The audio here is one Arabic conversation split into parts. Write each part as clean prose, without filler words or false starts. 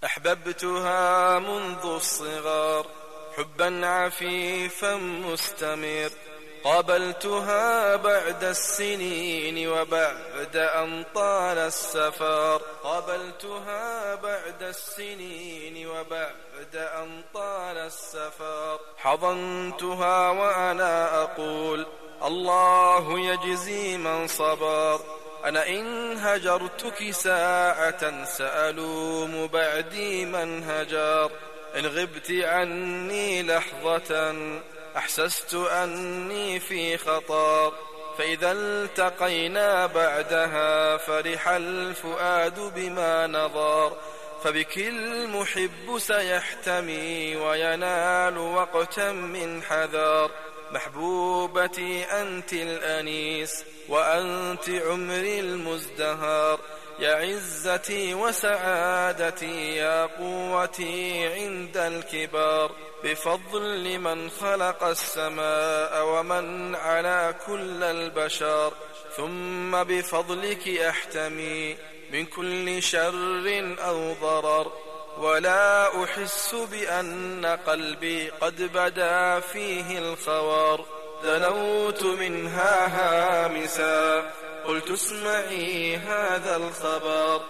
أحببتها منذ الصغار حبا عفيفا مستمر، قابلتها بعد السنين وبعد أن طال السفر، قابلتها بعد السنين وبعد أن طال السفر، حضنتها وأنا أقول الله يجزي من صبر. أنا إن هجرتك ساعة سألوم بعدي من هجر، إن غبت عني لحظة أحسست أني في خطر، فإذا التقينا بعدها فرح الفؤاد بما نظر، فبك المحب سيحتمي وينال وقتا من حذر. محبوبتي أنت الأنيس وأنت عمري المزدهر، يا عزتي وسعادتي يا قوتي عند الكبار، بفضل من خلق السماء ومن على كل البشر، ثم بفضلك أحتمي من كل شر أو ضرر، ولا أحس بأن قلبي قد بدا فيه الخور. دنوت منها هامسا قلت اسمعي هذا الخبر،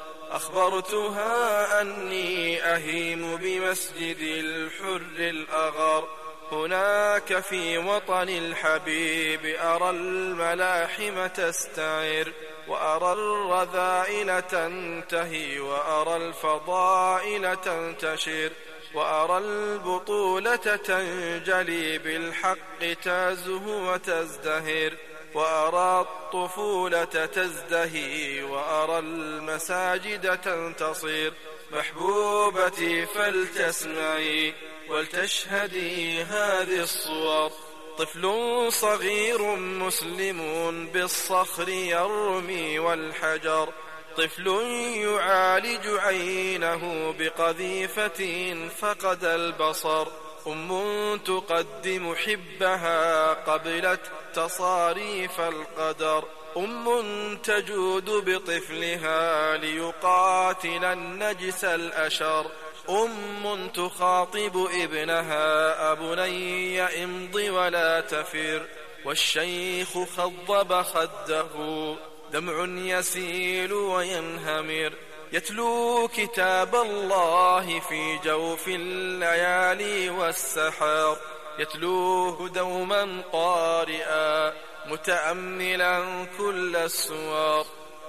أخبرتها أني أهيم بمسجد الحر الأغر، هناك في وطن الحبيب أرى الملاحم تستعر، وأرى الرذائل تنتهي وأرى الفضائل تنتشر، وأرى البطولة تنجلي بالحق تزهو وتزدهر، وأرى الطفولة تزدهي وأرى المساجد تنتصر. محبوبتي فلتسمعي ولتشهدي هذه الصور، طفل صغير مسلم بالصخر يرمي والحجر، طفل يعالج عينه بقذيفة فقد البصر، أم تقدم حبها قبلت تصاريف القدر، أم تجود بطفلها ليقاتل النجس الأشر، أم تخاطب ابنها أبني امض ولا تفر، والشيخ خضب خده دمع يسيل وينهمر، يتلو كتاب الله في جوف الليالي والسحر، يتلوه دوما قارئا متأملا كل السور،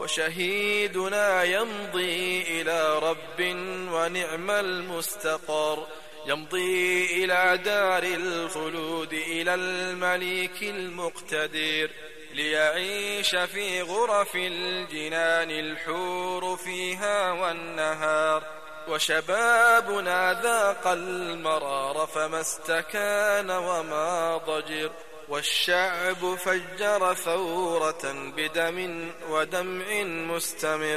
وشهيدنا يمضي إلى رب ونعم المستقر، يمضي إلى دار الخلود إلى الملك المقتدر، ليعيش في غرف الجنان الحور فيها والنهار، وشبابنا ذاق المرار فما استكان وما ضجر، والشعب فجر ثورة بدم ودمع مستمر،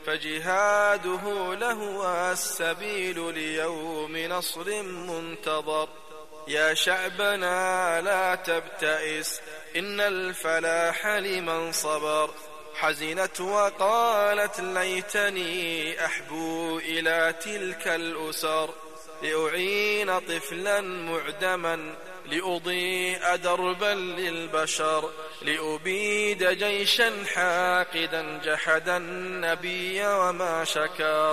فجهاده لهو السبيل ليوم نصر منتظر. يا شعبنا لا تبتئس إن الفلاح لمن صبر، حزنت وقالت ليتني أحبو إلى تلك الأسر، لأعين طفلا معدما لأضيء دربا للبشر، لأبيد جيشا حاقدا جحد النبي وما شكر،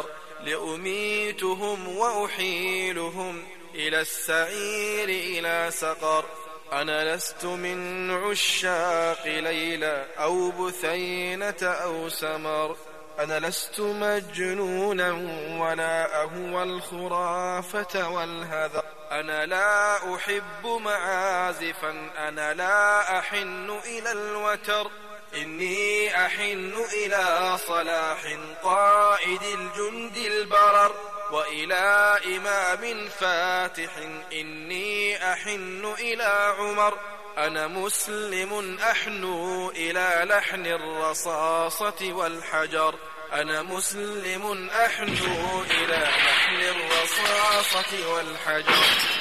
لأميتهم وأحيلهم إلى السعير إلى سقر. أنا لست من عشاق ليلى أو بثينة أو سمر، أنا لست مجنونا ولا أهوى الخرافة والهذر، أنا لا أحب معازفا، أنا لا أحن إلى الوتر، إني أحن إلى صلاح قائد الجند البرر، وإلى إمام فاتح إني أحن إلى عمر، أنا مسلم أحنو إلى لحن الرصاصة والحجر، أنا مسلم أحنو إلى لحن الرصاصة والحجر.